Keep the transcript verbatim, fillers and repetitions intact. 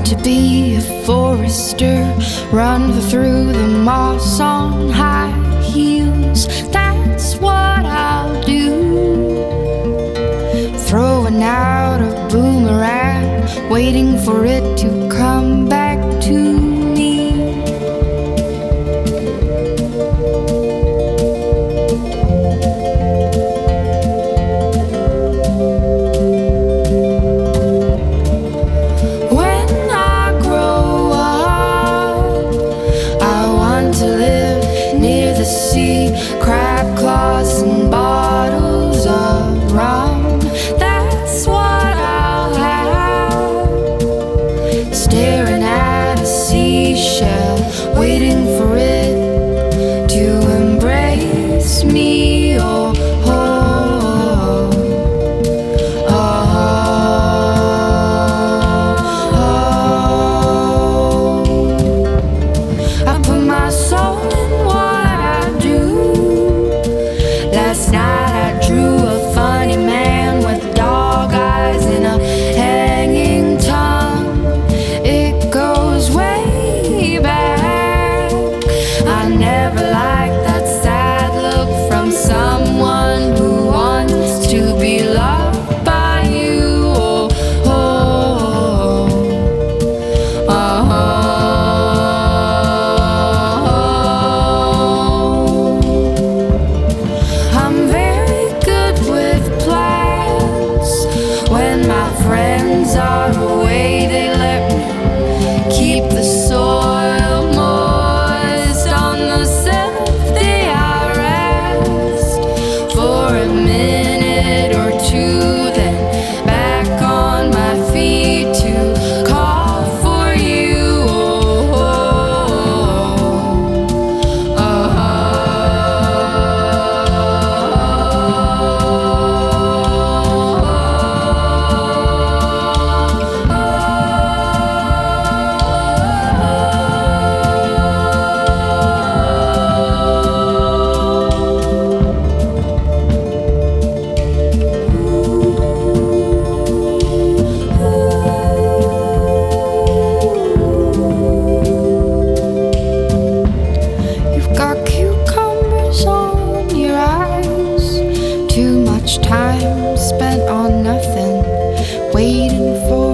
to be a forester, run through the moss on high heels. That's what I'll do. Throwing out a boomerang, waiting for it to come back to me. See crab claws and bottles of rum. That's what I'll have. Staring at a seashell, waiting for it to embrace me. Oh, oh, oh, oh, oh. I put my soul in water. Last night I drew a funny man with dog eyes and a hanging tongue. It goes way back. I never liked that sad look from someone who wants to be loved by you. Oh, oh, oh, oh. Friends are away, they let me keep the soil moist. On the seventh day I rest for a minute or two, then back on my feet to call for you. Oh, oh, oh, time spent on nothing, waiting for